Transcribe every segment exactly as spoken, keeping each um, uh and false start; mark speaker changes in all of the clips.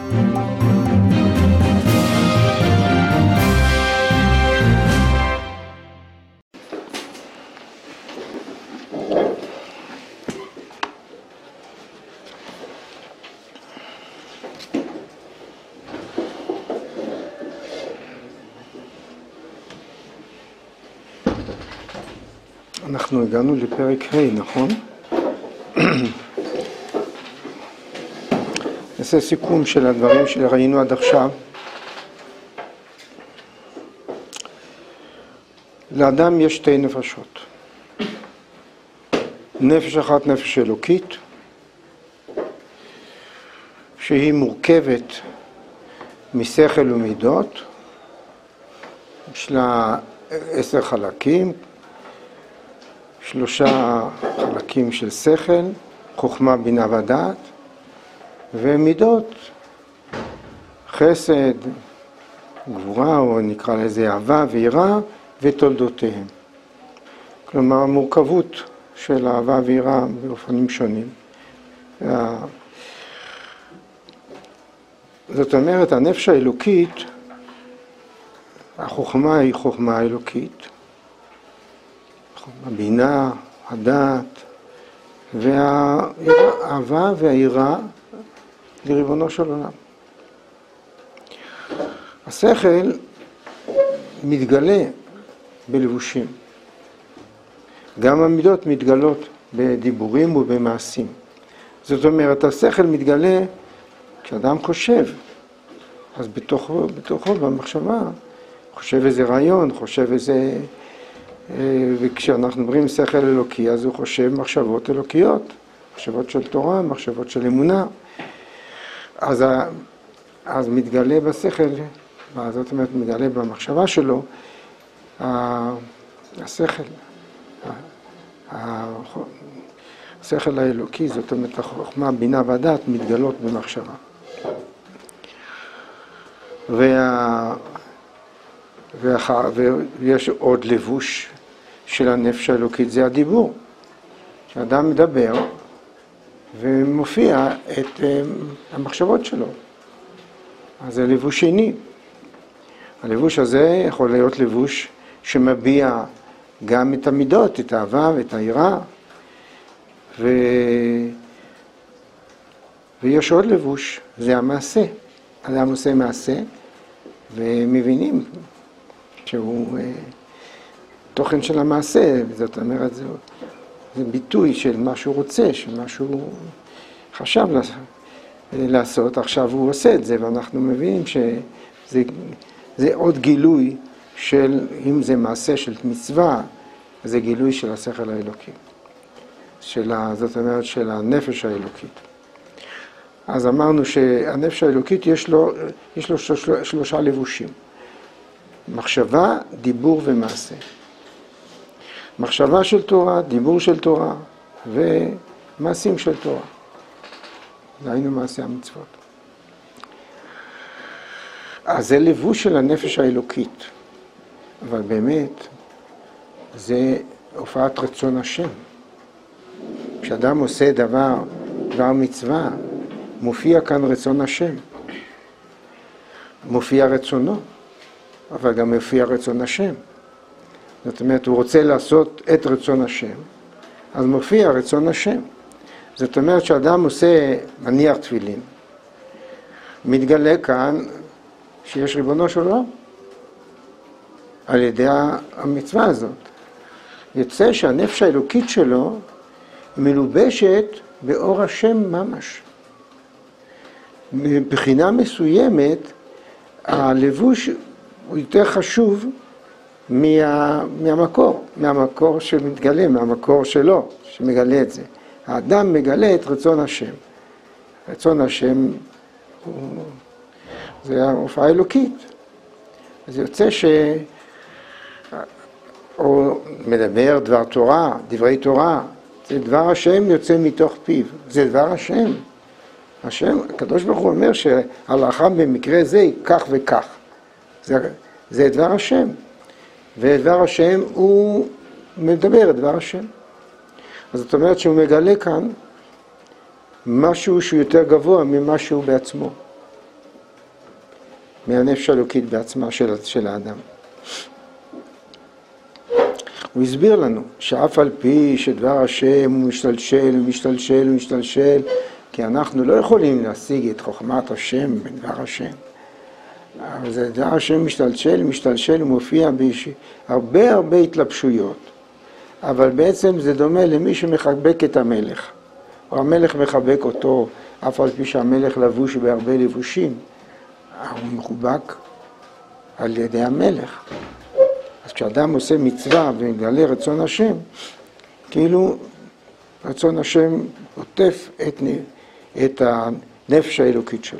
Speaker 1: אנחנו הגענו לפרק ה', נכון? נעשה סיכום של הדברים שראינו עד עכשיו. לאדם יש שתי נפשות. נפש אחת, נפש אלוקית, שהיא מורכבת משכל ומידות, יש לה עשר חלקים, שלושה חלקים של שכל, חוכמה, בינה ודעת, ומידות, חסד, גבורה, או נקרא לזה אהבה ויראה, ותולדותיהם. כלומר, המורכבות של אהבה ויראה באופנים שונים. זאת אומרת, הנפש האלוקית, החוכמה היא חוכמה אלוקית, הבינה, הדעת, והאהבה והיראה לריבונו של עולם. השכל מתגלה בלבושים. גם המידות מתגלות בדיבורים ובמעשים. זאת אומרת, השכל מתגלה כשאדם חושב. אז בתוכו, בתוכו במחשבה, חושב איזה רעיון, חושב איזה... וכשאנחנו מדברים שכל אלוקי, אז הוא חושב מחשבות אלוקיות, מחשבות של תורה, מחשבות של אמונה. אז, אז מתגלה בשכל, זאת אומרת, מתגלה במחשבה שלו, השכל, השכל האלוקי, זאת אומרת, החוכמה, בינה ודעת, מתגלות במחשבה. וה... ויש עוד לבוש של הנפש האלוקית, זה הדיבור. כשאדם מדבר ומופיע את המחשבות שלו. אז זה לבוש שני. הלבוש הזה יכול להיות לבוש שמביע גם את המידות, את האהבה ואת היראה. ו... ויש עוד לבוש, זה המעשה. אדם עושה מעשה ומבינים שהוא תוכן של המעשה, זאת אומרת, זה, זה ביטוי של מה שהוא רוצה, של מה שהוא חשב לעשות, עכשיו הוא עושה את זה, ואנחנו מבינים שזה זה עוד גילוי של, אם זה מעשה של מצווה, זה גילוי של השכל האלוקי, של, זאת אומרת, של הנפש האלוקית. אז אמרנו שהנפש האלוקית יש לו, יש לו שלושה, שלושה לבושים. מחשבה, דיבור ומעשה. מחשבה של תורה, דיבור של תורה ומעשים של תורה. היינו מעשי המצוות. אז זה לבוש של הנפש האלוקית. אבל באמת זה הופעת רצון השם. כשאדם עושה דבר, דבר מצווה, מופיע כאן רצון השם. מופיע רצונו. אבל גם מופיע רצון השם. זאת אומרת, הוא רוצה לעשות את רצון השם, אז מופיע רצון השם. זאת אומרת, שאדם עושה מניח תפילין, מתגלה כאן שיש ריבונו של עולם, על ידי המצווה הזאת. יוצא שהנפש האלוקית שלו מלובשת באור השם ממש. מבחינה מסוימת, הלבוש הוא יותר חשוב מה, מהמקור, מהמקור שמתגלה, מהמקור שלו, שמגלה את זה. האדם מגלה את רצון השם. רצון השם הוא, זה ההופעה האלוקית. אז יוצא ש... או מדבר דבר תורה, דברי תורה, זה דבר השם יוצא מתוך פיו, זה דבר השם. השם, הקדוש ברוך הוא אומר שההלכה במקרה זה היא כך וכך. זה, זה דבר השם. ודבר השם הוא מדבר את דבר השם. אז זאת אומרת שהוא מגלה כאן משהו שהוא יותר גבוה ממשהו בעצמו. מהנפש האלוקית בעצמה של, של האדם. הוא הסביר לנו שאף על פי שדבר השם הוא משתלשל ומשתלשל ומשתלשל, כי אנחנו לא יכולים להשיג את חוכמת השם בדבר השם. אבל זה דבר השם משתלשל ומשתלשל ומופיע בהרבה הרבה התלבשויות. אבל בעצם זה דומה למי שמחבק את המלך. או המלך מחבק אותו, אף על פי שהמלך לבוש בהרבה לבושים. הוא מחובק על ידי המלך. אז כשאדם עושה מצווה ומגלה רצון השם, כאילו רצון השם עוטף את, את הנפש האלוקית שלו.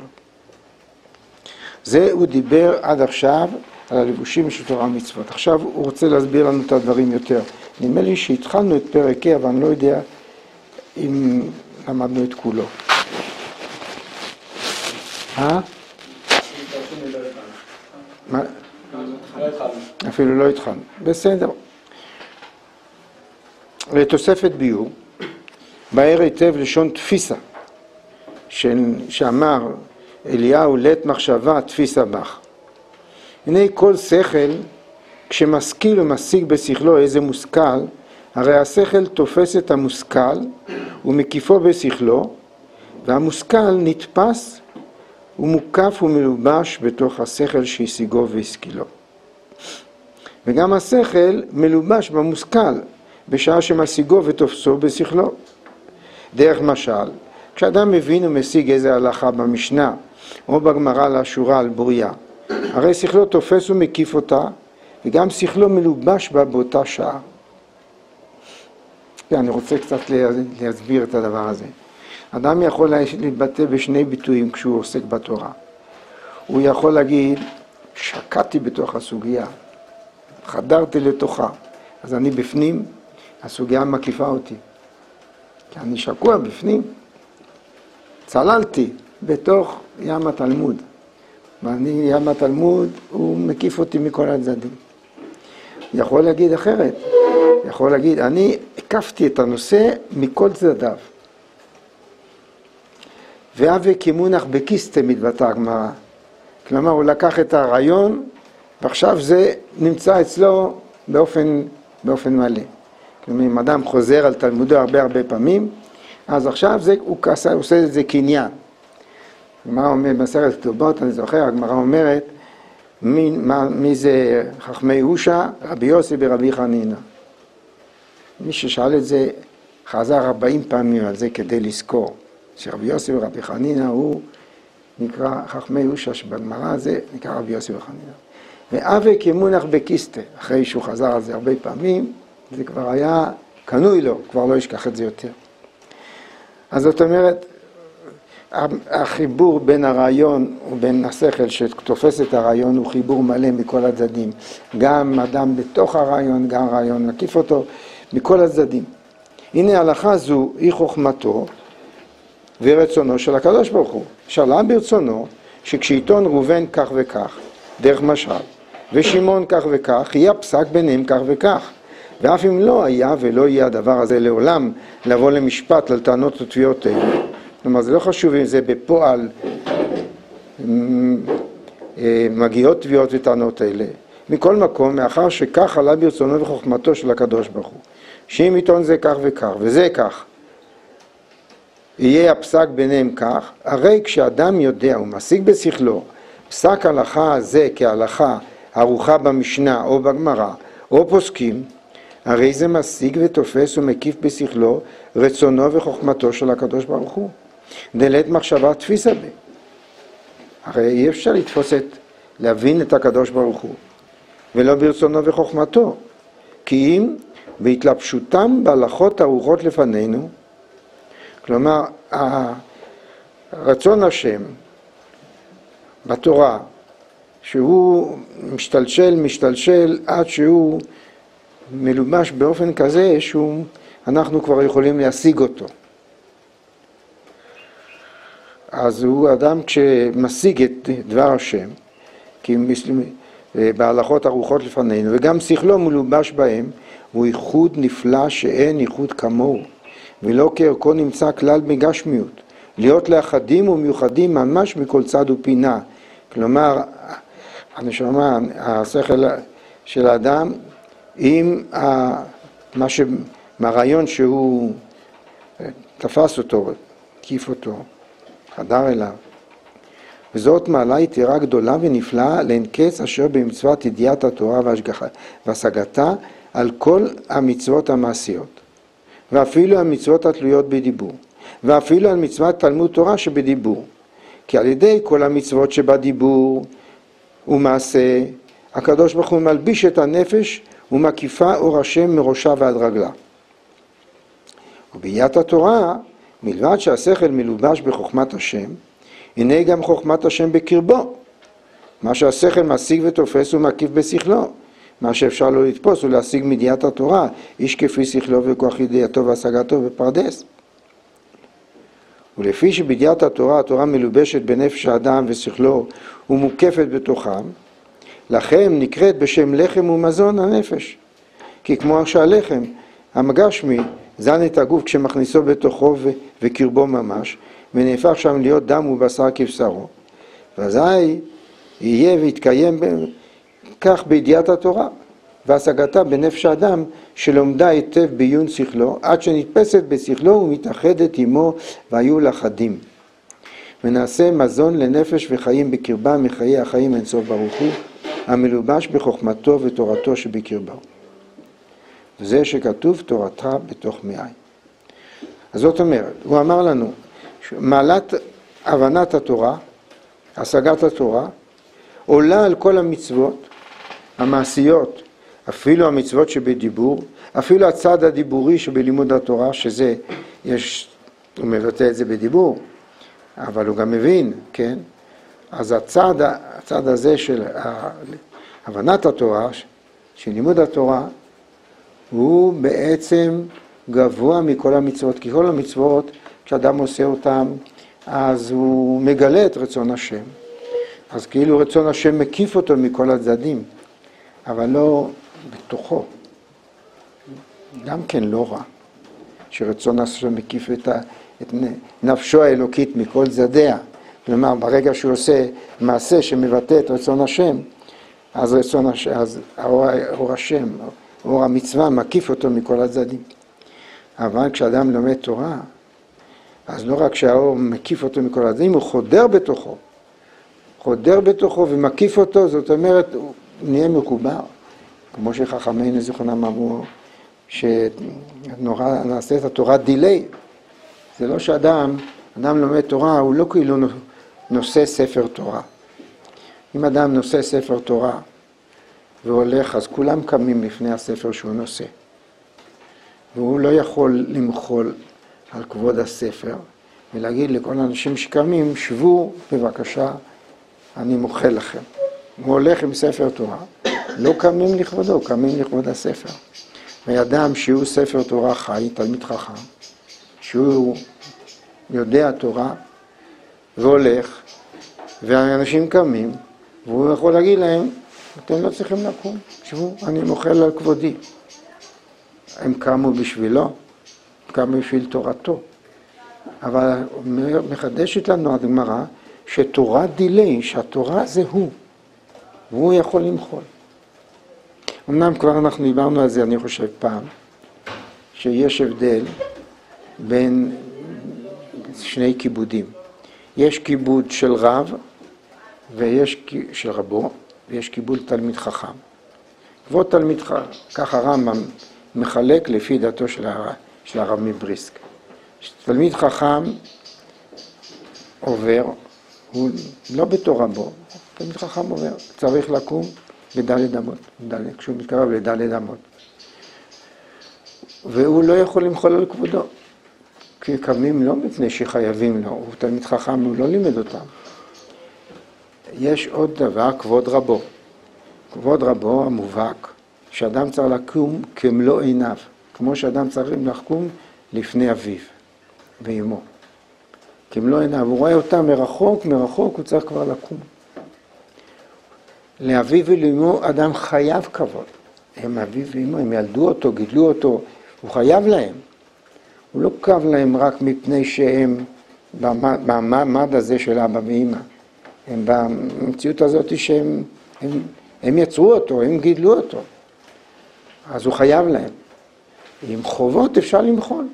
Speaker 1: זה הוא דיבר עד עכשיו על הלבושים של תורה ומצוות. עכשיו הוא רוצה להסביר לנו את הדברים יותר. נדמה לי שהתחלנו את פרק ה', אבל אני לא יודע אם למדנו את כולו. אה? מה? אפילו לא התחלנו. בסדר. לתוספת ביור, באר היטב לשון תפיסה, שאמר אליהו לית מחשבה תפיסה בך. הנה כל שכל, כשמשכיל ומשיג בשכלו איזה מושכל, הרי השכל תופס את המושכל ומקיפו בשכלו, והמושכל נתפס ומוקף ומלובש בתוך השכל שהשיגו והשכילו. וגם השכל מלובש במושכל בשעה שמשיגו ותופסו בשכלו. דרך משל, כשאדם מבין ומשיג איזה הלכה במשנה או בגמרא לאשורה על בוריה, הרי שכלו תופס ומקיף אותה, וגם שכלו מלובש בה באותה שעה. כן, אני רוצה קצת להסביר את הדבר הזה. אדם יכול להתבטא בשני ביטויים כשהוא עוסק בתורה. הוא יכול להגיד, שקעתי בתוך הסוגיה, חדרתי לתוכה, אז אני בפנים, הסוגיה מקיפה אותי. כי אני שקוע בפנים, צללתי בתוך ים התלמוד. ואני, ים התלמוד, הוא מקיף אותי מכל הצדדים. יכול להגיד אחרת, יכול להגיד, אני הקפתי את הנושא מכל צדדיו. והווה כמונח בקיסטה מתבטא הגמרא. כלומר, הוא לקח את הרעיון, ועכשיו זה נמצא אצלו באופן, באופן מלא. כלומר, אם אדם חוזר על תלמודו הרבה הרבה פעמים, אז עכשיו זה, הוא עושה, עושה את זה כעניין. הגמרא אומרת, במסכת כתובות, אני זוכר, הגמרא אומרת, מי, מה, מי זה חכמי יהושע? רבי יוסי ברבי חנינא. מי ששאל את זה, חזר ארבעים פעמים על זה כדי לזכור. שרבי יוסי ברבי חנינא הוא נקרא חכמי יהושע, שבגמרא זה נקרא רבי יוסי בחנינא. והווה כמונח בקיסטה, אחרי שהוא חזר על זה הרבה פעמים, זה כבר היה קנוי לו, כבר לא ישכח את זה יותר. אז זאת אומרת, החיבור בין הרעיון ובין השכל שתופס את הרעיון הוא חיבור מלא מכל הצדדים. גם אדם בתוך הרעיון, גם הרעיון מקיף אותו מכל הצדדים. הנה ההלכה זו היא חוכמתו ורצונו של הקדוש ברוך הוא. שאלה ברצונו שכשעיתון ראובן כך וכך, דרך משל, ושמעון כך וכך, יהיה פסק ביניהם כך וכך. ואף אם לא היה ולא יהיה הדבר הזה לעולם לבוא למשפט על טענות ותביעות האלה. כלומר, זה לא חשוב אם זה בפועל מגיעות תביעות וטענות האלה. מכל מקום, מאחר שכך עלה ברצונו וחוכמתו של הקדוש ברוך הוא, שאם עיתון זה כך וכך וזה כך, יהיה הפסק ביניהם כך, הרי כשאדם יודע ומשיג בשכלו פסק הלכה זה כהלכה ערוכה במשנה או בגמרא או פוסקים, הרי זה משיג ותופס ומקיף בשכלו רצונו וחוכמתו של הקדוש ברוך הוא. דלת מחשבה תפיסה בה. הרי אי אפשר לתפוס את, להבין את הקדוש ברוך הוא, ולא ברצונו וחוכמתו. כי אם בהתלבשותם בהלכות ערוכות לפנינו, כלומר, רצון השם בתורה, שהוא משתלשל, משתלשל, עד שהוא מלובש באופן כזה שאנחנו כבר יכולים להשיג אותו. אז הוא אדם כשמשיג את דבר השם, כי בהלכות ערוכות לפנינו, וגם שכלו מלובש בהם, הוא ייחוד נפלא שאין ייחוד כמוהו, ולא כערכו נמצא כלל בגשמיות, להיות לאחדים ומיוחדים ממש מכל צד ופינה, כלומר, הנשמה, השכל של האדם, עם מה ש... מהרעיון שהוא תפס אותו, קיף אותו, חדר אליו. וזאת מעלה יתרה גדולה ונפלאה לאין קץ אשר במצוות ידיעת התורה והשגתה על כל המצוות המעשיות, ואפילו המצוות התלויות בדיבור, ואפילו על מצוות תלמוד תורה שבדיבור. כי על ידי כל המצוות שבדיבור ומעשה, הקדוש ברוך הוא מלביש את הנפש ומקיפה אור השם מראשה ועד רגלה. ובידיעת התורה, מלבד שהשכל מלובש בחוכמת השם, הנה גם חוכמת השם בקרבו. מה שהשכל משיג ותופס ומקיף בשכלו. מה שאפשר לו לתפוס ולהשיג מידיעת התורה, איש כפי שכלו וכוח ידיעתו והשגתו בפרדס. ולפי שבידיעת התורה, התורה מלובשת בנפש האדם ושכלו ומוקפת בתוכם, לכם נקראת בשם לחם ומזון הנפש. כי כמו שהלחם, המגשמי, זן את הגוף כשמכניסו בתוכו וקרבו ממש, ונהפך שם להיות דם ובשר כבשרו. ואזי יהיה ויתקיים כך בידיעת התורה, והשגתה בנפש האדם שלומדה היטב בעיון שכלו, עד שנתפסת בשכלו ומתאחדת עמו והיו לחדים. ונעשה מזון לנפש וחיים בקרבה מחיי החיים אינסוף ברוך הוא, המלובש בחוכמתו ותורתו שבקרבה. וזה שכתוב תורתה בתוך מעי. אז זאת אומרת, הוא אמר לנו, מעלת הבנת התורה, השגת התורה, עולה על כל המצוות המעשיות, אפילו המצוות שבדיבור, אפילו הצד הדיבורי שבלימוד התורה, שזה, יש, הוא מבטא את זה בדיבור, אבל הוא גם מבין, כן? אז הצד, הצד הזה של הבנת התורה, של לימוד התורה, הוא בעצם גבוה מכל המצוות, כי כל המצוות, כשאדם עושה אותם, אז הוא מגלה את רצון השם. אז כאילו רצון השם מקיף אותו מכל הצדדים, אבל לא בתוכו. גם כן לא רע, שרצון השם מקיף את, ה, את נפשו האלוקית מכל צדדיה. כלומר, ברגע שהוא עושה מעשה שמבטא את רצון השם, אז רצון השם, אז האור, האור השם, אור המצווה מקיף אותו מכל הצדדים. אבל כשאדם לומד תורה, אז לא רק שהאור מקיף אותו מכל הצדדים, הוא חודר בתוכו. חודר בתוכו ומקיף אותו, זאת אומרת, הוא נהיה מחובר. כמו שחכמינו זיכרונם אמרו, שנורא נעשה את התורה דילי. זה לא שאדם, אדם לומד תורה, הוא לא כאילו נושא ספר תורה. אם אדם נושא ספר תורה והולך, אז כולם קמים לפני הספר שהוא נושא. והוא לא יכול למחול על כבוד הספר, ולהגיד לכל האנשים שקמים, שבו בבקשה, אני מוחל לכם. הוא הולך עם ספר תורה, לא קמים לכבודו, קמים לכבוד הספר. ואדם שהוא ספר תורה חי, תלמיד חכם, שהוא יודע תורה והולך, והאנשים קמים, והוא יכול להגיד להם, אתם לא צריכים לקום, שבו, אני מוחל על כבודי. הם קמו בשבילו, קמו בשביל תורתו. אבל מחדשת לנו הגמרא, שתורה דילי, שהתורה זה הוא, והוא יכול למחול. אמנם כבר אנחנו דיברנו על זה, אני חושב פעם, שיש הבדל בין שני כיבודים. יש כיבוד של רב, ויש של רבו, ויש כיבוד תלמיד חכם. כבוד תלמיד חכם, ככה רמב"ם מחלק לפי דעתו של הרב, של הרב מבריסק. תלמיד חכם עובר, הוא לא בתור רבו, תלמיד חכם עובר, צריך לקום בדלת אמות, כשהוא מתקרב לדלת אמות. והוא לא יכול למחול על כבודו, כי קמים לא מפני שחייבים לו, הוא תלמיד חכם, הוא לא לימד אותם. יש עוד דבר, כבוד רבו. כבוד רבו המובהק, שאדם צריך לקום כמלוא עיניו, כמו שאדם צריך לקום לפני אביו ואמו. כמלוא עיניו, הוא רואה אותם מרחוק, מרחוק הוא צריך כבר לקום. לאביו ולאמו אדם חייב כבוד. הם אביו ואמו, הם ילדו אותו, גידלו אותו, הוא חייב להם. הוא לא קב להם רק מפני שהם במעמד הזה של אבא ואמא. הם במציאות הזאת שהם הם, הם יצרו אותו, הם גידלו אותו. אז הוא חייב להם. עם חובות אפשר למחול.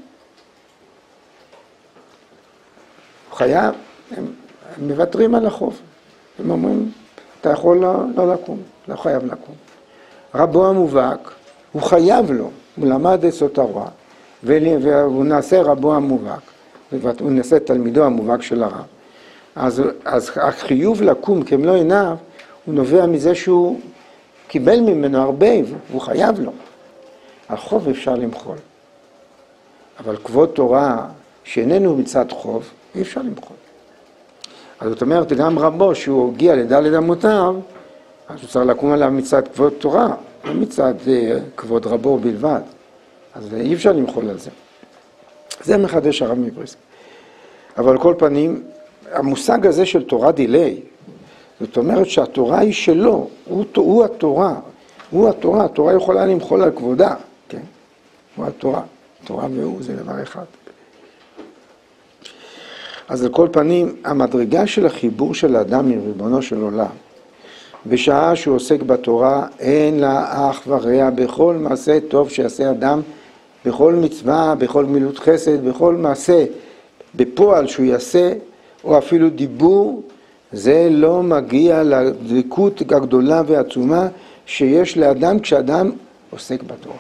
Speaker 1: הוא חייב, הם, הם מוותרים על החוב. הם אומרים, אתה יכול לא, לא לקום, לא חייב לקום. רבו המובהק, הוא חייב לו, הוא למד את סותרה, והוא נעשה רבו המובהק, הוא נעשה תלמידו המובהק של הרב. אז, אז החיוב לקום כמלוא עיניו, הוא נובע מזה שהוא קיבל ממנו הרבה, והוא חייב לו. החוב אפשר למחול. אבל כבוד תורה, שאיננו מצד חוב, אי אפשר למחול. אז זאת אומרת, גם רבו, שהוא הגיע לדלת אמותיו, אז הוא צריך לקום עליו מצד כבוד תורה, לא מצד כבוד רבו בלבד. אז אי אפשר למחול על זה. זה מחדש הרב מבריסק. אבל כל פנים, המושג הזה של תורה דילי, זאת אומרת שהתורה היא שלו, הוא, הוא התורה, הוא התורה, התורה יכולה למחול על כבודה, כן? הוא התורה, תורה והוא זה דבר אחד. אז על כל פנים, המדרגה של החיבור של האדם עם ריבונו של עולם, בשעה שהוא עוסק בתורה, אין לה אח ורע בכל מעשה טוב שיעשה אדם, בכל מצווה, בכל מילות חסד, בכל מעשה, בפועל שהוא יעשה, או אפילו דיבור, זה לא מגיע לדבקות הגדולה והעצומה שיש לאדם כשאדם עוסק בתורה.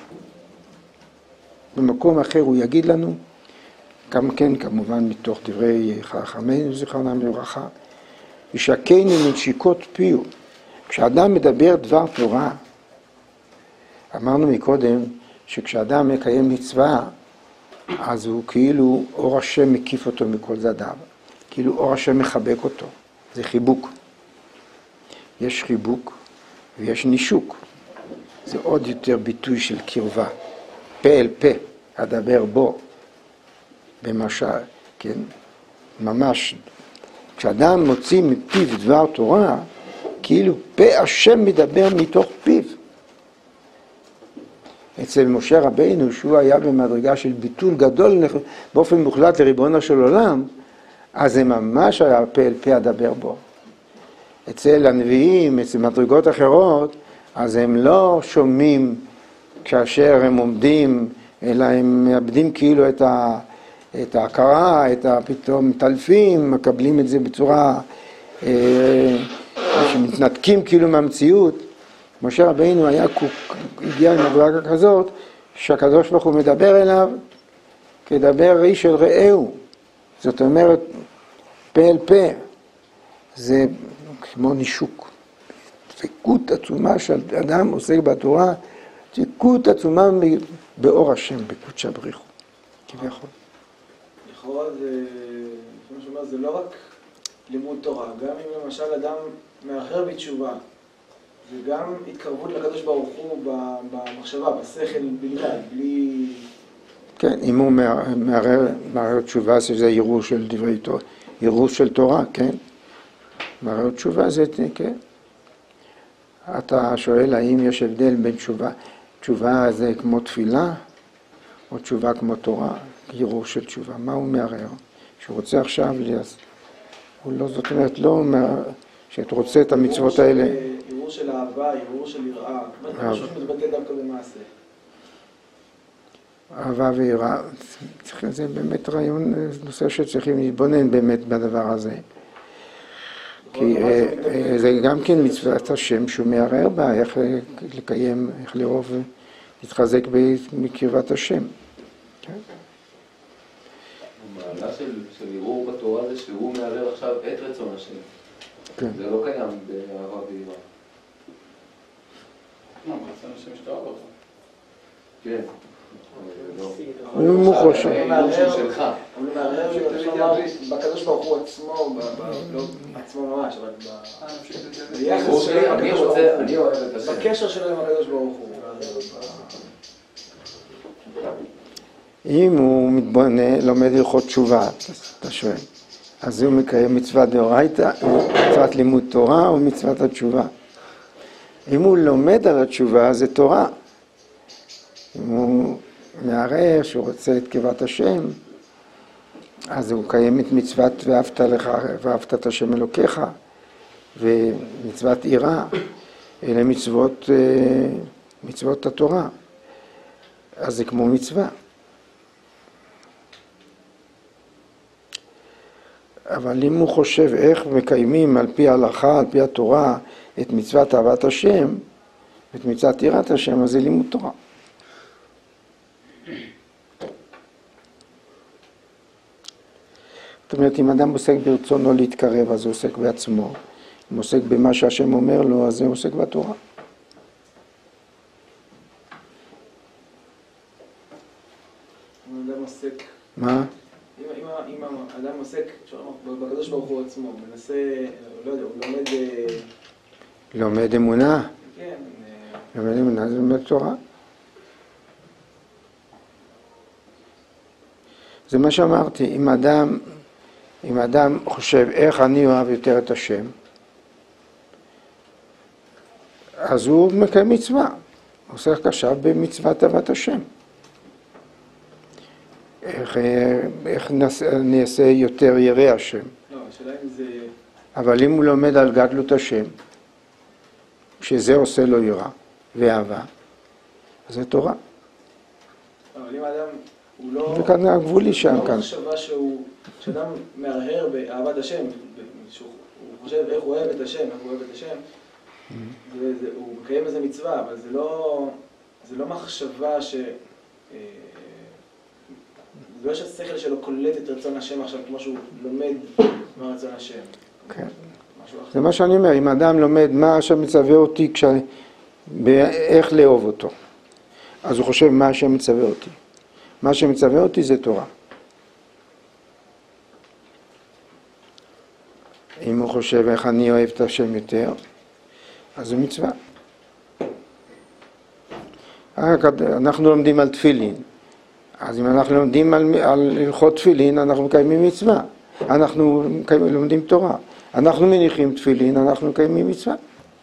Speaker 1: במקום אחר הוא יגיד לנו, גם כן כמובן מתוך דברי חכמינו זיכרונם לברכה, ישקנו מנשיקות פיו. כשאדם מדבר דבר תורה, אמרנו מקודם שכשאדם מקיים מצווה, אז הוא כאילו אור השם מקיף אותו מכל זדיו, כאילו אור השם מחבק אותו, זה חיבוק. יש חיבוק ויש נישוק, זה עוד יותר ביטוי של קרבה, פה אל פה, אדבר בו, במשל, כן, ממש, כשאדם מוציא מפיו דבר תורה, כאילו פה השם מדבר מתוך פיו. אצל משה רבינו, שהוא היה במדרגה של ביטול גדול באופן מוחלט לריבונו של עולם, אז זה ממש היה פה אל פה אדבר בו. אצל הנביאים, אצל מדרגות אחרות, אז הם לא שומעים כאשר הם עומדים, אלא הם מאבדים כאילו את, ה, את ההכרה, את הפתאום מטלפים, מקבלים את זה בצורה אה, שמתנתקים כאילו מהמציאות. משה רבינו היה, הגיע למדרגה כזאת, שהקדוש ברוך הוא מדבר אליו, כדבר איש אל רעהו. זאת אומרת, פה אל פה, זה כמו נישוק. דבקות עצומה של אדם עוסק בתורה, דבקות עצומה באור השם, בקודשא בריחו, כביכול.
Speaker 2: לכאורה זה, כמו שאומר, זה לא רק לימוד תורה, גם אם למשל אדם מאחר בתשובה, זה גם התקרבות לקדוש ברוך הוא במחשבה, בשכל בלבד, בלי...
Speaker 1: כן, אם הוא מערער תשובה, זה ערעור של דברי תורה, ערעור של תורה, כן? מערער תשובה זה, כן? אתה שואל האם יש הבדל בין תשובה, תשובה זה כמו תפילה, או תשובה כמו תורה, ערעור של תשובה. מה הוא מערער? שהוא רוצה עכשיו, הוא לא, זאת אומרת, לא שאתה רוצה את המצוות האלה.
Speaker 2: ערעור של אהבה, ערעור של יראה, משהו שמתבטא דווקא במעשה.
Speaker 1: אהבה ויראה, זה באמת רעיון, נושא שצריכים להתבונן באמת בדבר הזה. כי זה גם כן מצוות השם שהוא מערער בה, איך לקיים, איך לאהוב, להתחזק בקרבת השם.
Speaker 3: המעלה של ערעור בתורה זה שהוא מערער עכשיו את רצון השם. זה לא קיים באהבה ויראה.
Speaker 4: לא, רצון השם שתאהב אותו. כן.
Speaker 1: הוא חושב.
Speaker 2: הוא מערער בקדוש ברוך הוא עצמו, לא עצמו ממש, אבל ביחס שלו עם הקדוש ברוך הוא, בקשר שלו עם הקדוש ברוך הוא.
Speaker 1: אם הוא מתבונן, לומד הלכות תשובה, אתה שואל, אז הוא מקיים מצוות דאורייתא, מצוות לימוד תורה או מצוות התשובה. אם הוא לומד על התשובה, זה תורה. אם הוא מערער שהוא רוצה את קרבת השם, אז הוא קיים את מצוות ואהבת לך, ואהבת את השם אלוקיך. ומצוות עירה, אלה מצוות, מצוות התורה. אז זה כמו מצווה. אבל אם הוא חושב איך מקיימים על פי ההלכה, על פי התורה, את מצוות אהבת השם, את מצוות יראת השם, אז זה לימוד תורה. זאת אומרת, אם אדם עוסק ברצונו להתקרב, אז הוא עוסק בעצמו. אם הוא עוסק במה שהשם אומר לו, אז הוא עוסק בתורה.
Speaker 2: אם אדם עוסק...
Speaker 1: מה?
Speaker 2: אם, אם, אם האדם עוסק, בקדוש ברוך הוא עצמו, מנסה, לא יודע, הוא לומד...
Speaker 1: לומד אמונה?
Speaker 2: כן.
Speaker 1: לומד אמונה זה לומד תורה. זה מה שאמרתי, אם אדם, אם אדם חושב איך אני אוהב יותר את השם, אז הוא מקיים מצווה, הוא עושה עכשיו במצוות אהבת השם. איך, איך אני אעשה יותר ירא השם.
Speaker 2: לא, השאלה אם זה...
Speaker 1: אבל אם הוא לומד על גדלות השם, שזה עושה לו יראה ואהבה, אז זה תורה.
Speaker 2: אבל אם האדם הוא לא...
Speaker 1: וכאן הגבולי שם
Speaker 2: לא
Speaker 1: כאן.
Speaker 2: מחשבה שהוא... שאדם מהרהר באהבת השם, שהוא חושב איך הוא אוהב את השם, איך הוא אוהב את השם, וזה, הוא מקיים איזה מצווה, אבל זה לא... זה לא מחשבה ש... זה לא שהשכל שלו קולט את רצון השם עכשיו, כמו שהוא לומד מה רצון השם.
Speaker 1: כן. זה מה שאני אומר, אם אדם לומד מה השם מצווה אותי, כש... איך לאהוב אותו, אז הוא חושב מה השם מצווה אותי. מה שמצווה אותי זה תורה. אם הוא חושב איך אני אוהב את השם יותר, אז זה מצווה. אנחנו לומדים על תפילין. אז אם אנחנו לומדים על, על הלכות תפילין, אנחנו מקיימים מצווה. אנחנו מקיימים, לומדים תורה. אנחנו מניחים תפילין, אנחנו מקיימים מצווה.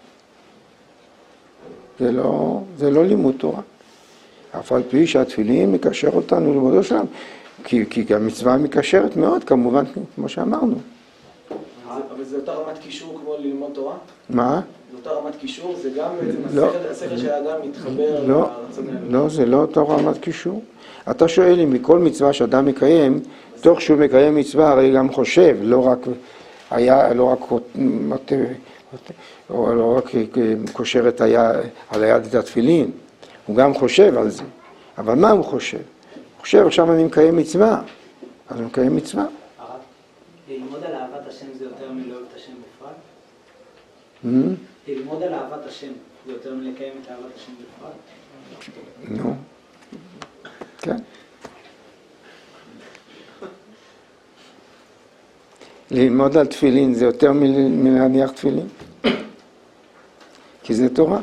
Speaker 1: זה לא, זה לא לימוד תורה. אף על פי שהתפילין מקשר אותנו לימודו שלנו, כי, כי המצווה מקשרת מאוד, כמובן, כמו שאמרנו.
Speaker 2: אבל זה אותה רמת קישור כמו ללמוד תורה?
Speaker 1: מה?
Speaker 2: זה אותה רמת קישור? זה גם בעצם
Speaker 1: לא,
Speaker 2: השכל של האדם מתחבר
Speaker 1: לא,
Speaker 2: לרצון האלוקי?
Speaker 1: לא, זה לא אותה רמת קישור. אתה שואל אם מכל מצווה שאדם מקיים, תוך שהוא מקיים מצווה, הרי גם חושב, לא רק היה, לא רק, או לא רק קושר את היד, על היד את התפילין, הוא גם חושב על זה. אבל מה הוא חושב? הוא חושב, עכשיו אני מקיים מצווה, אז אני מקיים מצווה.
Speaker 5: הרב, ללמוד על אהבת השם זה יותר מלאהוב את השם בפרט? ללמוד על אהבת השם זה יותר מלקיים את אהבת השם בפרט?
Speaker 1: נו, כן. ללמוד על תפילין זה יותר מלהניח תפילין, כי זה תורה.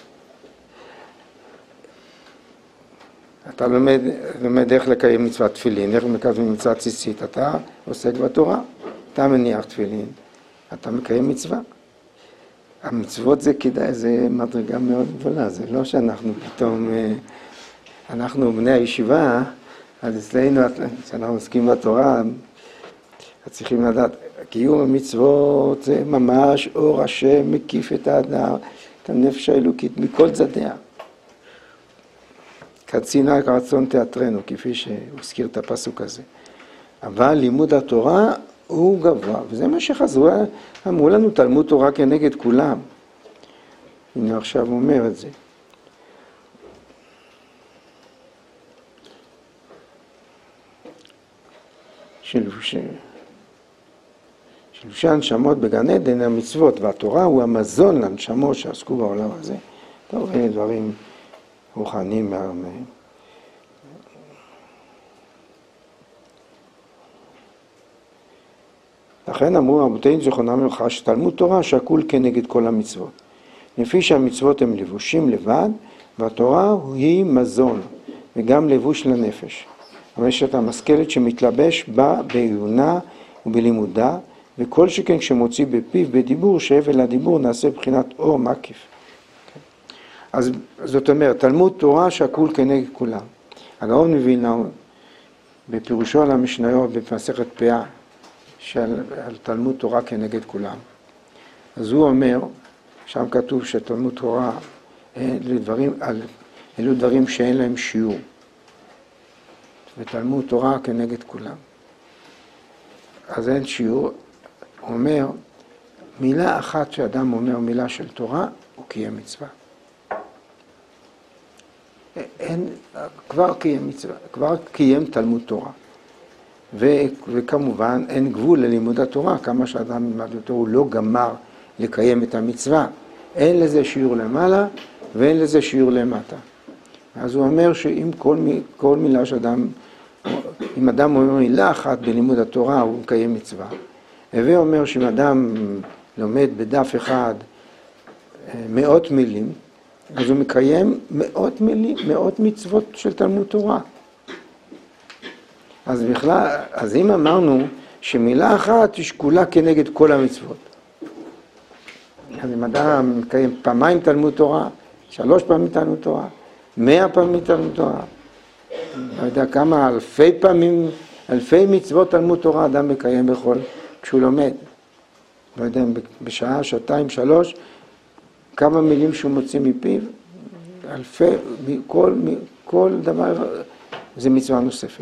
Speaker 1: אתה לומד, לומד איך לקיים מצוות תפילין, איך מקיים מצוות ציצית, אתה עוסק בתורה, אתה מניח תפילין, אתה מקיים מצווה. המצוות זה כדאי, זה מדרגה מאוד גדולה, זה לא שאנחנו פתאום, אנחנו בני הישיבה, אז אצלנו, כשאנחנו עוסקים בתורה, צריכים לדעת, קיום המצוות זה ממש אור השם מקיף את האדם, את הנפש האלוקית מכל צדדיה. קצינה רצון תיאטרנו, כפי שהוזכיר את הפסוק הזה. אבל לימוד התורה הוא גבוה, וזה מה שחזרו, אמרו לנו תלמוד תורה כנגד כולם. הנה עכשיו הוא אומר את זה. שלבושי, שלבושי הנשמות בגן עדן, המצוות והתורה הוא המזון לנשמות שעסקו בעולם הזה. טוב, הנה דברים רוחניים מהרמיים. לכן אמרו רבותינו זיכרונם לברכה שתלמוד תורה שקול כנגד כל המצוות. לפי שהמצוות הן לבושים לבד, והתורה היא מזון, וגם לבוש לנפש. אבל יש את המשכלת שמתלבש בה בעיונה ובלימודה, וכל שכן שמוציא בפיו בדיבור, שהבל הדיבור נעשה בחינת אור מקיף. אז זאת אומרת, תלמוד תורה שקול כנגד כולם. הגאון מווילנה, בפירושו על המשניות במסכת פאה, של על תלמוד תורה כנגד כולם. אז הוא אומר, שם כתוב שתלמוד תורה, אלו דברים, אלו דברים שאין להם שיעור. ותלמוד תורה כנגד כולם. אז אין שיעור. הוא אומר, מילה אחת שאדם אומר מילה של תורה, הוא קיים מצווה. אין, כבר קיים מצווה, כבר קיים תלמוד תורה. ו, וכמובן אין גבול ללימוד התורה, כמה שאדם ילמד אותו הוא לא גמר לקיים את המצווה. אין לזה שיעור למעלה ואין לזה שיעור למטה. אז הוא אומר שאם כל, כל מילה שאדם, אם אדם אומר מילה אחת בלימוד התורה הוא מקיים מצווה. הווה אומר שאם אדם לומד בדף אחד מאות מילים, אז הוא מקיים מאות מילים, מאות מצוות של תלמוד תורה. אז בכלל, אז אם אמרנו שמילה אחת היא שקולה כנגד כל המצוות. אז אם אדם מקיים פעמיים תלמוד תורה, שלוש פעמים תלמוד תורה, מאה פעמים תלמוד תורה, לא יודע כמה אלפי פעמים, אלפי מצוות תלמוד תורה אדם מקיים בכל, כשהוא לומד. לא יודע, בשעה, שעתיים, שלוש, כמה מילים שהוא מוציא מפיו, אלפי, כל, כל דבר, זה מצווה נוספת.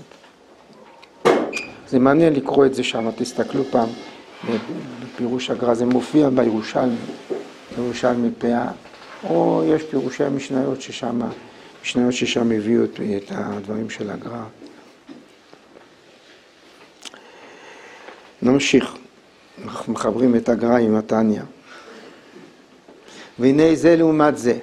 Speaker 1: זה מעניין לקרוא את זה שם, תסתכלו פעם בפירוש הגר"א, זה מופיע בירושלמי, בירושלמי פאה, או יש פירושי המשניות ששם, משניות ששם הביאו את, את הדברים של הגר"א. נמשיך, אנחנו מחברים את הגר"א עם התניא. והנה זה לעומת זה.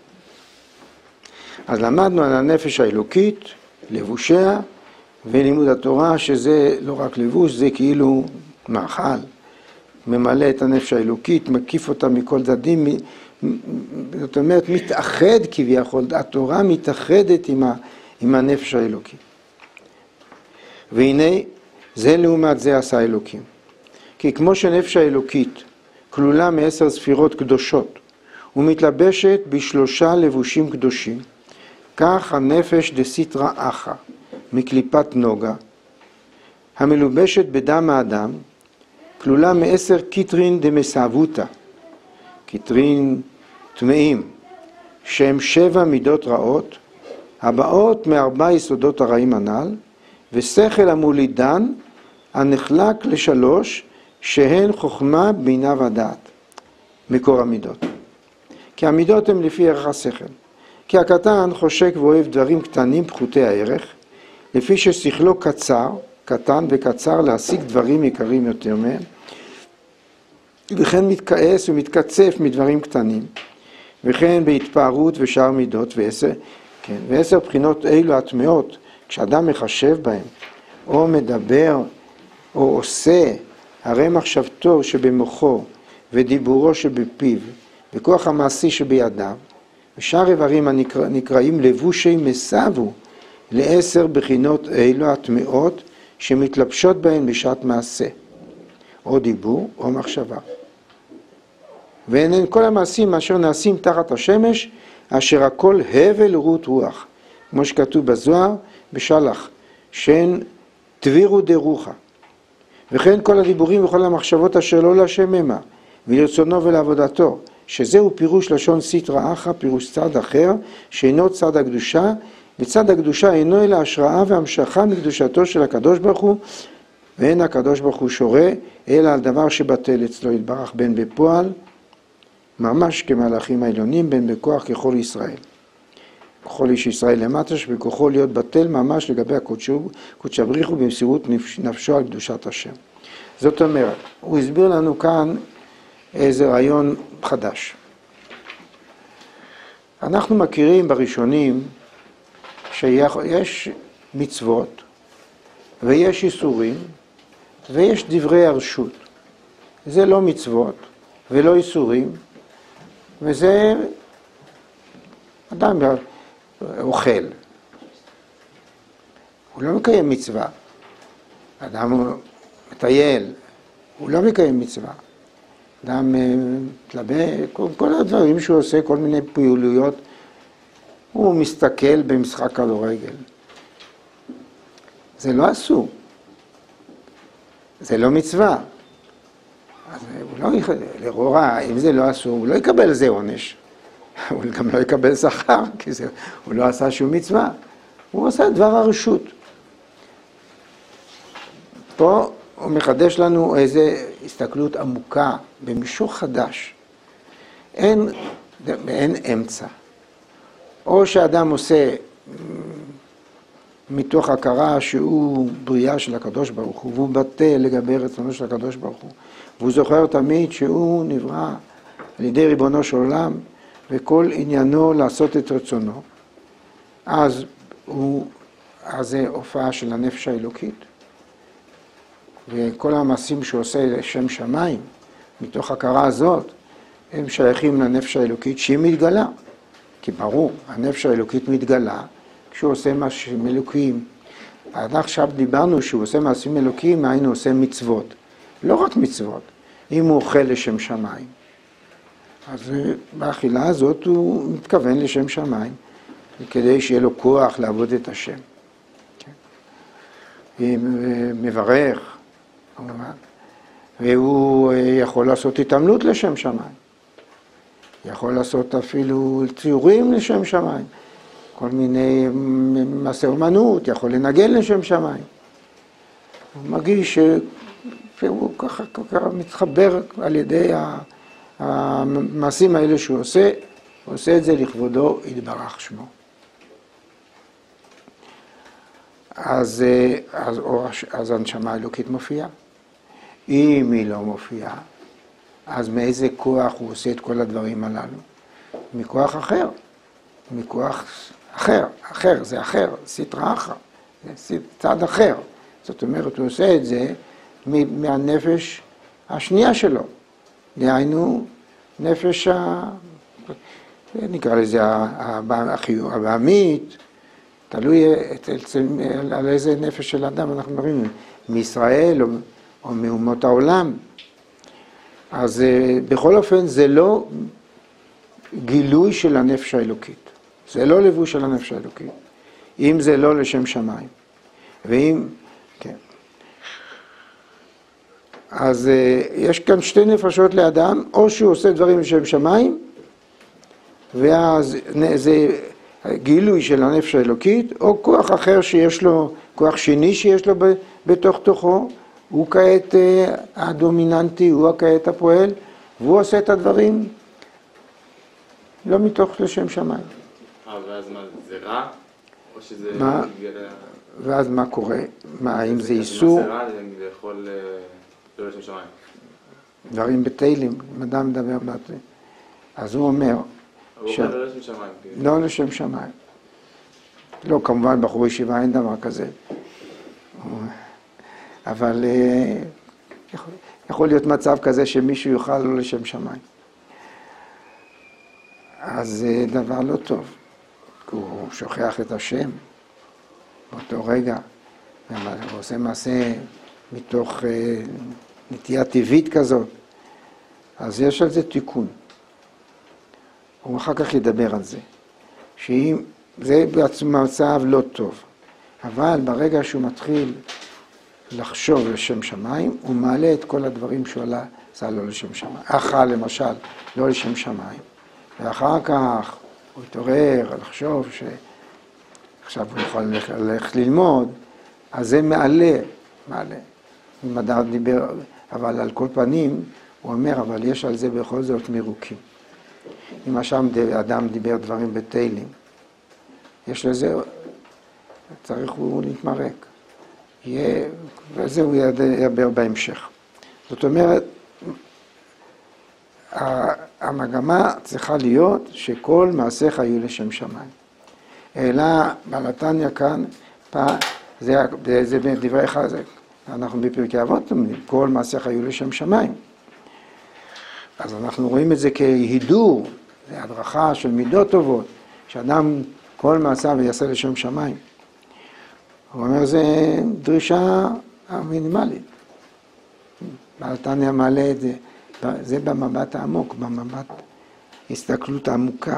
Speaker 1: אז למדנו על הנפש האלוקית, לבושיה, ולימוד התורה, שזה לא רק לבוש, זה כאילו מאכל, ממלא את הנפש האלוקית, מקיף אותה מכל צדדים, זאת אומרת, מתאחד כביכול, התורה מתאחדת עם, ה, עם הנפש האלוקית. והנה, זה לעומת זה עשה אלוקים. כי כמו שנפש האלוקית כלולה מעשר ספירות קדושות, ומתלבשת בשלושה לבושים קדושים, כך הנפש דסיטרא אחא, מקליפת נוגה, המלובשת בדם האדם, כלולה מעשר קיטרין דמסעבותא, קיטרין טמאים, שהם שבע מידות רעות, הבאות מארבע יסודות הרעים הנ"ל, ושכל המולידן, הנחלק לשלוש, שהן חוכמה, בינה ודעת, מקור המידות. כי המידות הן לפי ערך השכל. כי הקטן חושק ואוהב דברים קטנים פחותי הערך, לפי ששכלו קצר, קטן וקצר להשיג דברים יקרים יותר מהם, וכן מתכעס ומתקצף מדברים קטנים, וכן בהתפארות ושאר מידות ועשר, כן, ועשר בחינות אלו הטמעות, כשאדם מחשב בהם, או מדבר, או עושה, הרי מחשבתו שבמוחו ודיבורו שבפיו, וכוח המעשי שבידיו, ושאר איברים הנקרא, נקראים לבושי מסבו, לעשר בחינות אלו הטמעות שמתלבשות בהן בשעת מעשה, או דיבור או מחשבה. והן כל המעשים אשר נעשים תחת השמש, אשר הכל הבל רות רוח, כמו שכתוב בזוהר בשלח, שהן תבירו דרוחה. וכן כל הדיבורים וכל המחשבות אשר לא לשם המה, ולרצונו ולעבודתו, שזהו פירוש לשון סיטרא אחא, פירוש צד אחר, שאינו צד הקדושה, וצד הקדושה אינו אלא השראה והמשכה מקדושתו של הקדוש ברוך הוא, ואין הקדוש ברוך הוא שורה, אלא על דבר שבטל אצלו יתברך, בין בפועל, ממש כמלאכים העליונים, בין בכוח ככל ישראל. ככל איש ישראל למטה, שבכוחו להיות בטל ממש לגבי הקודש הבריחו במסירות נפשו על קדושת השם. זאת אומרת, הוא הסביר לנו כאן איזה רעיון חדש. אנחנו מכירים בראשונים שיש מצוות ויש איסורים ויש דברי הרשות. זה לא מצוות ולא איסורים, וזה אדם אוכל. הוא לא מקיים מצווה. אדם מטייל, הוא לא מקיים מצווה. אדם מתלבט, כל הדברים שהוא עושה, כל מיני פעילויות, הוא מסתכל במשחק כדורגל. זה לא אסור. זה לא מצווה. אז הוא לא, לרוע, אם זה לא אסור, הוא לא יקבל על זה עונש. הוא גם לא יקבל שכר, כי זה, הוא לא עשה שום מצווה. הוא עשה דבר הרשות. פה הוא מחדש לנו איזו הסתכלות עמוקה במישור חדש. אין, אין אמצע. או שאדם עושה מתוך הכרה שהוא בריאה של הקדוש ברוך הוא, והוא בטא לגבי רצונו של הקדוש ברוך הוא, והוא זוכר תמיד שהוא נברא על ידי ריבונו של עולם, וכל עניינו לעשות את רצונו, אז, הוא, אז זה הופעה של הנפש האלוקית. וכל המעשים שהוא עושה לשם שמיים, מתוך הכרה הזאת, הם שייכים לנפש האלוקית שהיא מתגלה. כי ברור, הנפש האלוקית מתגלה כשהוא עושה מעשים אלוקים. אנחנו עכשיו דיברנו שהוא עושה מעשים אלוקים, היינו עושה מצוות. לא רק מצוות, אם הוא אוכל לשם שמיים. אז באכילה הזאת הוא מתכוון לשם שמיים, כדי שיהיה לו כוח לעבוד את השם. מברך, והוא יכול לעשות התעמלות לשם שמיים. יכול לעשות אפילו ציורים לשם שמיים. כל מיני מעשי אומנות, יכול לנגן לשם שמיים. הוא מרגיש שהוא ככה, ככה מתחבר על ידי המעשים האלה שהוא עושה, הוא עושה את זה לכבודו יתברך שמו. אז, אז, אז הנשמה האלוקית מופיעה. אם היא לא מופיעה, אז מאיזה כוח הוא עושה את כל הדברים הללו? מכוח אחר, מכוח אחר, אחר, זה אחר, סטרה אחר, זה צד אחר. זאת אומרת, הוא עושה את זה מהנפש השנייה שלו. דהיינו, נפש, ה... נקרא לזה הבעמית, תלוי על איזה נפש של אדם אנחנו מדברים, מישראל או, או מאומות העולם. אז בכל אופן זה לא גילוי של הנפש האלוקית. זה לא לבוש של הנפש האלוקית. אם זה לא לשם שמיים. ואם, כן. אז יש כאן שתי נפשות לאדם, או שהוא עושה דברים לשם שמיים, ואז זה גילוי של הנפש האלוקית, או כוח אחר שיש לו, כוח שני שיש לו בתוך תוכו, הוא כעת הדומיננטי, הוא כעת הפועל, והוא עושה את הדברים לא מתוך לשם שמיים.
Speaker 6: אה, ואז מה, זה רע? או שזה...
Speaker 1: מה? ואז מה קורה? מה, האם זה איסור?
Speaker 6: מה זה רע? זה יכול לא לשם שמיים.
Speaker 1: דברים בתהילים, אם אדם מדבר בזה. אז הוא אומר...
Speaker 6: הוא יכול לא לשם שמיים.
Speaker 1: לא לשם שמיים. לא, כמובן, בחור ישיבה אין דבר כזה. אבל יכול, יכול להיות מצב כזה שמישהו יוכל לא לשם שמיים. אז זה דבר לא טוב. הוא שוכח את השם באותו רגע, הוא עושה מעשה מתוך נטייה טבעית כזאת. אז יש על זה תיקון. הוא אחר כך ידבר על זה. שאם זה בעצמו מצב לא טוב, אבל ברגע שהוא מתחיל לחשוב לשם שמיים, הוא מעלה את כל הדברים שהוא עלה, עשה לו לשם שמיים. אכל למשל, לא לשם שמיים. ואחר כך הוא התעורר לחשוב שעכשיו הוא יכול ללכת ללמוד, אז זה מעלה, מעלה. אם אדם דיבר, אבל על כל פנים, הוא אומר, אבל יש על זה בכל זאת מירוקים. אם עכשיו אדם דיבר דברים בתהילים, יש לזה, צריך הוא להתמרק. יהיה, וזה הוא ידבר בהמשך. זאת אומרת, המגמה צריכה להיות שכל מעשיך יהיו לשם שמיים. אלא בעל התניא כאן, זה, זה בדברי אחד, אנחנו בפרקי אבות, כל מעשיך יהיו לשם שמיים. אז אנחנו רואים את זה כהידור, זה הדרכה של מידות טובות, שאדם כל מעשיו יעשה לשם שמיים. הוא אומר, זה דרישה המינימלית. בעל תניא מעלה את זה, זה במבט העמוק, במבט הסתכלות העמוקה.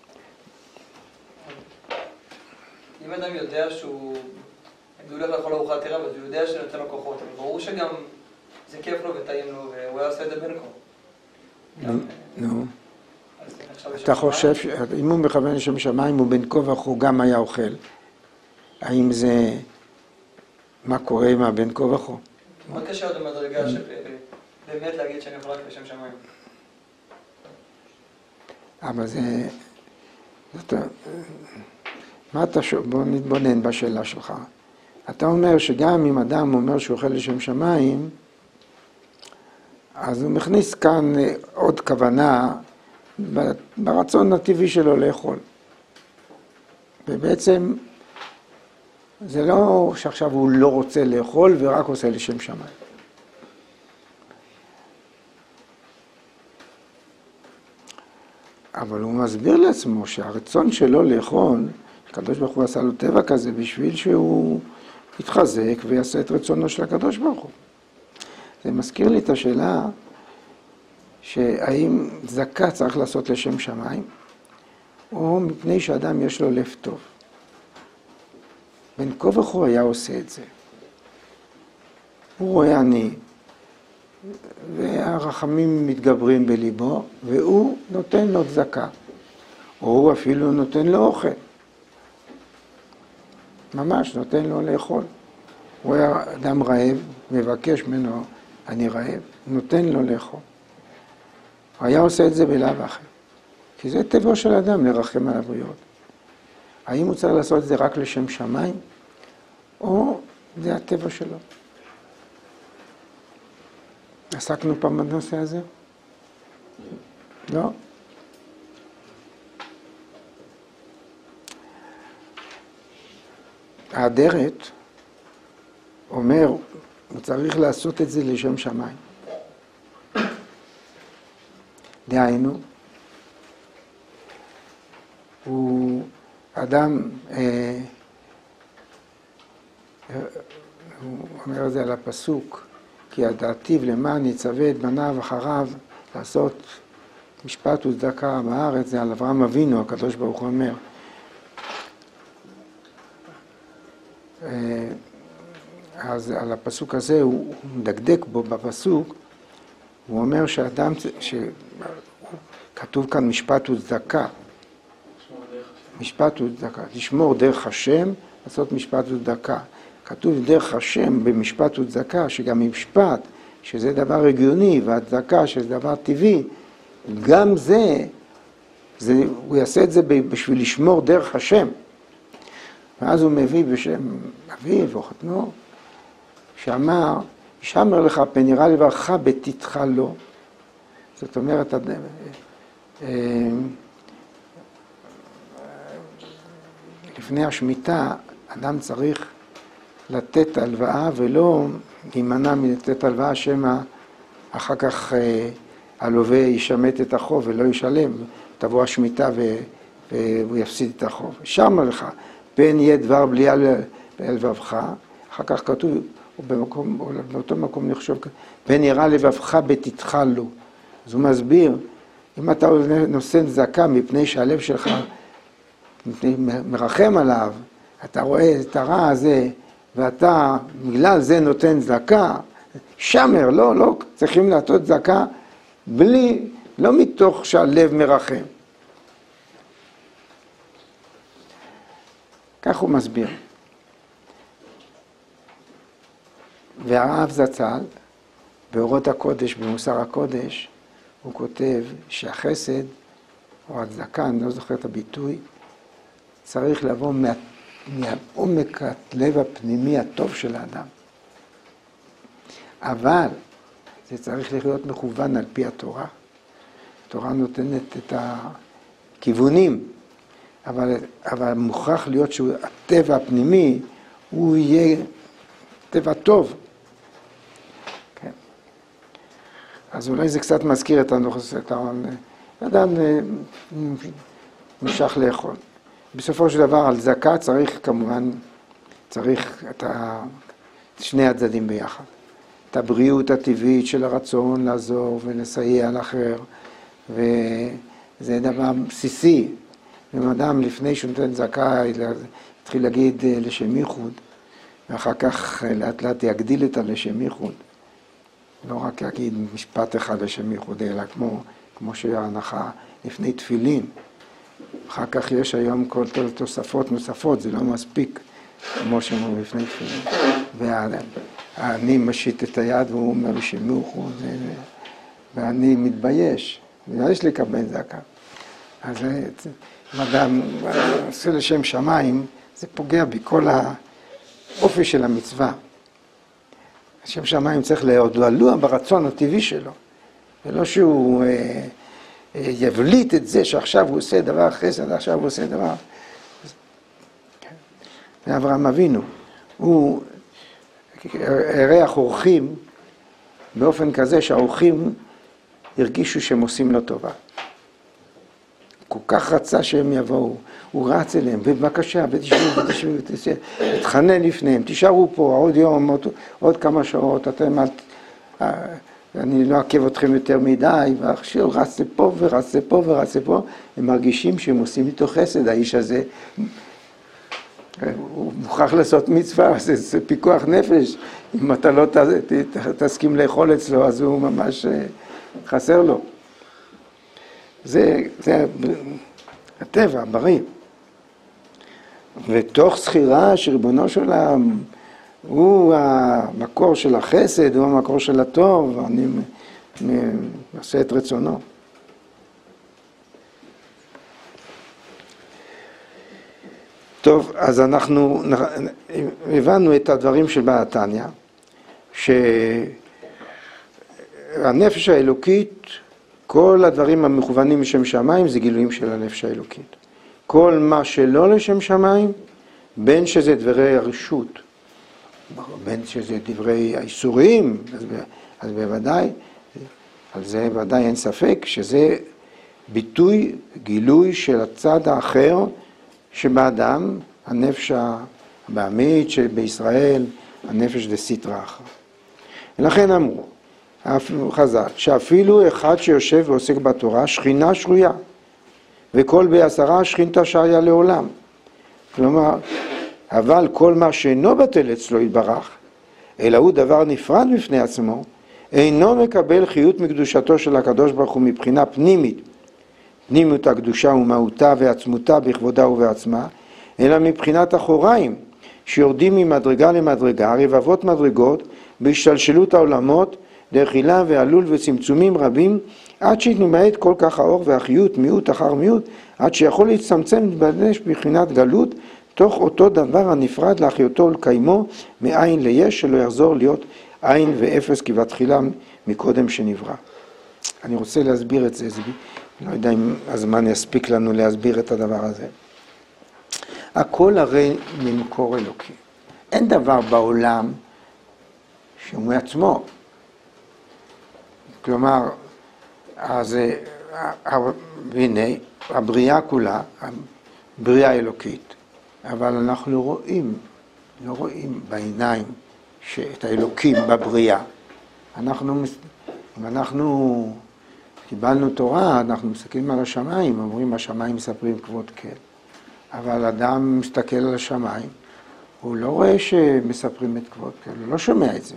Speaker 7: אם אדם יודע שהוא, הוא הולך לאכול ארוחת ערב, אז הוא יודע שנותן לו כוחות, אבל ברור שגם זה כיף לו וטעים לו, והוא היה עושה את זה בין כה.
Speaker 1: נו. אתה חושב, אם הוא מכוון לשם שמיים, הוא בין כה וכה גם היה אוכל. האם זה, מה קורה עם הבין כה וכה?
Speaker 7: מאוד קשה עוד במדרגה של באמת להגיד שאני יכול רק לשם שמיים.
Speaker 1: אבל זה, מה אתה שואל? בוא נתבונן בשאלה שלך. אתה אומר שגם אם אדם אומר שהוא אוכל לשם שמיים, אז הוא מכניס כאן עוד כוונה ברצון הטבעי שלו לאכול. ובעצם זה לא שעכשיו הוא לא רוצה לאכול ורק עושה לשם שמיים. אבל הוא מסביר לעצמו שהרצון שלו לאכול, הקדוש ברוך הוא עשה לו טבע כזה בשביל שהוא יתחזק ויעשה את רצונו של הקדוש ברוך הוא. זה מזכיר לי את השאלה שהאם צדקה צריך לעשות לשם שמיים, או מפני שאדם יש לו לב טוב. בין כה וכה היה עושה את זה. הוא רואה עני, והרחמים מתגברים בליבו, והוא נותן לו צדקה, או הוא אפילו נותן לו אוכל. ממש נותן לו לאכול. הוא היה אדם רעב, מבקש ממנו, אני רעב, נותן לו לאכול. הוא היה עושה את זה בלאו הכי, כי זה טבעו של אדם לרחם על הבריות. האם הוא צריך לעשות את זה רק לשם שמיים, או זה הטבע שלו? עסקנו פעם בנושא הזה? לא? האדרת אומר, הוא צריך לעשות את זה לשם שמיים. דהיינו, הוא אדם, אה, הוא אומר את זה על הפסוק, כי הדעתיו למען יצווה את בניו אחריו לעשות משפט וצדקה בארץ, זה על אברהם אבינו, הקדוש ברוך הוא אומר. אז על הפסוק הזה, הוא מדקדק בו בפסוק, הוא אומר שאדם, כתוב כאן משפט וצדקה, משפט וצדקה, לשמור דרך השם, לעשות משפט וצדקה. כתוב דרך השם במשפט וצדקה, שגם משפט, שזה דבר הגיוני, והצדקה, שזה דבר טבעי, גם זה, זה, הוא יעשה את זה בשביל לשמור דרך השם. ואז הוא מביא בשם אביו או חתנו, שאמר, ישמר לך פן יראה לברך בתתך לו. זאת אומרת, לפני השמיטה, אדם צריך לתת הלוואה ולא להימנע מלתת הלוואה, שמא אחר כך הלווה ישמט את החוב ולא ישלם, תבוא השמיטה והוא יפסיד את החוב. ישמר לך פן יהיה דבר בליעה ללבבך, אחר כך כתוב, ובמקום, או באותו מקום נחשוב, פן יראה לבבך בתתך לו. אז הוא מסביר, אם אתה נושא צדקה מפני שהלב שלך מרחם עליו, אתה רואה את הרע הזה, ואתה בגלל זה נותן צדקה, שמר, לא, לא, צריכים לעשות צדקה, בלי, לא מתוך שהלב מרחם. כך הוא מסביר. והרב זצ"ל, באורות הקודש, במוסר הקודש, הוא כותב שהחסד, או הצדקה, אני לא זוכר את הביטוי, צריך לבוא מה, מהעומק הלב הפנימי הטוב של האדם. אבל זה צריך להיות מכוון על פי התורה. התורה נותנת את הכיוונים, אבל, אבל מוכרח להיות שהטבע הפנימי הוא יהיה טבע טוב. כן. אז אולי זה קצת מזכיר את הנושא, את האדם נמשך לאכול. בסופו של דבר על צדקה צריך כמובן, צריך את שני הצדדים ביחד. את הבריאות הטבעית של הרצון לעזור ולסייע לאחר, וזה דבר בסיסי. אם אדם לפני שהוא נותן צדקה התחיל להגיד לשם ייחוד, ואחר כך לאט לאט יגדיל את הלשם ייחוד. לא רק להגיד משפט אחד לשם ייחוד, אלא כמו, כמו שההנחה לפני תפילין. אחר כך יש היום כל תוספות נוספות, זה לא מספיק, כמו שאומרים לפני תפילין. ואני משיט את היד והוא אומר שמוחו, ואני מתבייש, יש לי לקבל זקה. אז אם אדם עושה לשם שמיים, זה פוגע בכל האופי של המצווה. השם שמיים צריך להודוע ברצון הטבעי שלו, ולא שהוא אה, אה, יבליט את זה שעכשיו הוא עושה דבר חסד, עכשיו הוא עושה דבר. זה אברהם אבינו, הוא אירח אורחים באופן כזה שהאורחים הרגישו שהם עושים לו טובה. כל כך רצה שהם יבואו, הוא רץ אליהם, בבקשה, ותשבו, ותשבו, ותשבו, תתחנן לפניהם, תישארו פה עוד יום, עוד, עוד כמה שעות, אתם, אני לא אעכב אתכם יותר מדי, ועכשיו רץ לפה ורץ לפה ורץ לפה, הם מרגישים שהם עושים איתו חסד, האיש הזה, הוא מוכרח לעשות מצווה, זה, זה פיקוח נפש, אם אתה לא ת, ת, ת, תסכים לאכול אצלו, אז הוא ממש חסר לו. זה, זה הטבע, בריא. ותוך זכירה שריבונו של העם, הוא המקור של החסד, הוא המקור של הטוב, אני עושה את רצונו. טוב, אז אנחנו הבנו את הדברים של בעל התניא, שהנפש האלוקית, כל הדברים המכוונים לשם שמיים זה גילויים של הנפש האלוקית. כל מה שלא לשם שמיים, בין שזה דברי הרשות, בין שזה דברי האיסורים, אז, אז בוודאי, על זה ודאי אין ספק, שזה ביטוי, גילוי של הצד האחר שבאדם, הנפש הבעמית שבישראל, הנפש דסיטרא אחרא. ולכן אמרו, חז"ל, שאפילו אחד שיושב ועוסק בתורה, שכינה שרויה, וכל בעשרה שכינתא שריה לעולם. כלומר, אבל כל מה שאינו בטל אצלו יתברך, אלא הוא דבר נפרד בפני עצמו, אינו מקבל חיות מקדושתו של הקדוש ברוך הוא מבחינה פנימית, פנימיות הקדושה ומהותה ועצמותה בכבודה ובעצמה, אלא מבחינת אחוריים, שיורדים ממדרגה למדרגה, רבבות מדרגות, בהשתלשלות העולמות, דרך הילה ועלול וצמצומים רבים, עד שיתמעט כל כך האור והחיות, מיעוט אחר מיעוט, עד שיכול להצטמצם ולהתבדש בבחינת גלות, תוך אותו דבר הנפרד להחיותו ולקיימו, מאין ליש, שלא יחזור להיות עין ואפס כבתחילה מקודם שנברא. אני רוצה להסביר את זה, זה לא יודע אם הזמן יספיק לנו להסביר את הדבר הזה. הכל הרי ממקור אלוקי. אין דבר בעולם שהוא מעצמו. כלומר, אז הנה, הבריאה כולה, בריאה אלוקית, אבל אנחנו רואים, לא רואים בעיניים את האלוקים בבריאה. אנחנו, אם אנחנו קיבלנו תורה, אנחנו מסתכלים על השמיים, אומרים השמיים מספרים כבוד כל. אבל אדם מסתכל על השמיים, הוא לא רואה שמספרים את כבוד כל, הוא לא שומע את זה.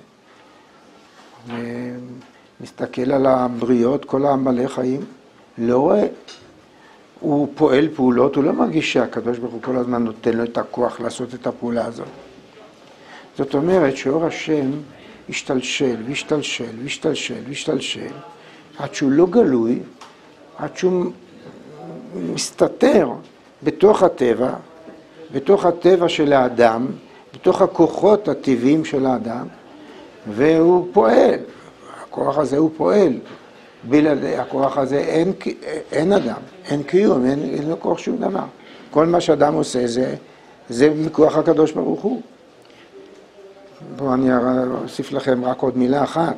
Speaker 1: מסתכל על הבריות, כל העמלי חיים, לא רואה. הוא פועל פעולות, הוא לא מרגיש שהקדוש ברוך הוא כל הזמן נותן לו את הכוח לעשות את הפעולה הזאת. זאת אומרת שאור השם השתלשל והשתלשל והשתלשל והשתלשל, עד שהוא לא גלוי, עד שהוא מסתתר בתוך הטבע, בתוך הטבע של האדם, בתוך הכוחות הטבעיים של האדם, והוא פועל. הכוח הזה הוא פועל. בלעדי הכוח הזה אין, אין אדם, אין קיום, אין, אין לו כוח שום דבר. כל מה שאדם עושה זה, זה מכוח הקדוש ברוך הוא. בואו אני אוסיף לכם רק עוד מילה אחת.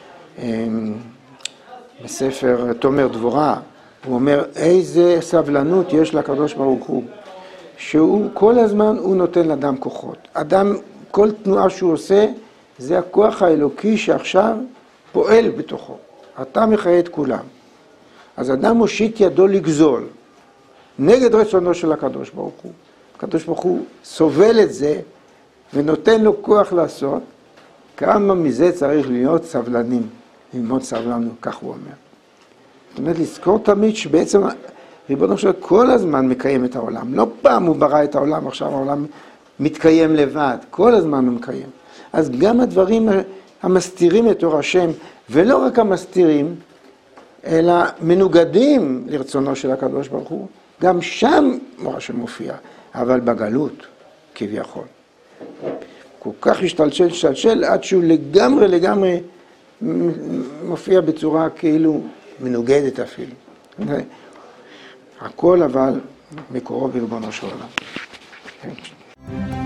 Speaker 1: בספר תומר דבורה, הוא אומר איזה סבלנות יש לקדוש ברוך הוא, שהוא כל הזמן הוא נותן לאדם כוחות. אדם, כל תנועה שהוא עושה, זה הכוח האלוקי שעכשיו פועל בתוכו. אתה מחיה את כולם. אז אדם מושיט ידו לגזול, נגד רצונו של הקדוש ברוך הוא. הקדוש ברוך הוא סובל את זה, ונותן לו כוח לעשות, כמה מזה צריך להיות סבלנים, ללמוד סבלנות, כך הוא אומר. זאת אומרת, לזכור תמיד שבעצם ריבונו של כל הזמן מקיים את העולם. לא פעם הוא ברא את העולם, עכשיו העולם מתקיים לבד, כל הזמן הוא מקיים. אז גם הדברים המסתירים את אור השם, ולא רק המסתירים, אלא מנוגדים לרצונו של הקדוש ברוך הוא, גם שם אור השם מופיע, אבל בגלות, כביכול. כל כך השתלשל, השתלשל, עד שהוא לגמרי, לגמרי מופיע בצורה כאילו מנוגדת אפילו. הכל אבל מקורו בריבונו של עולם.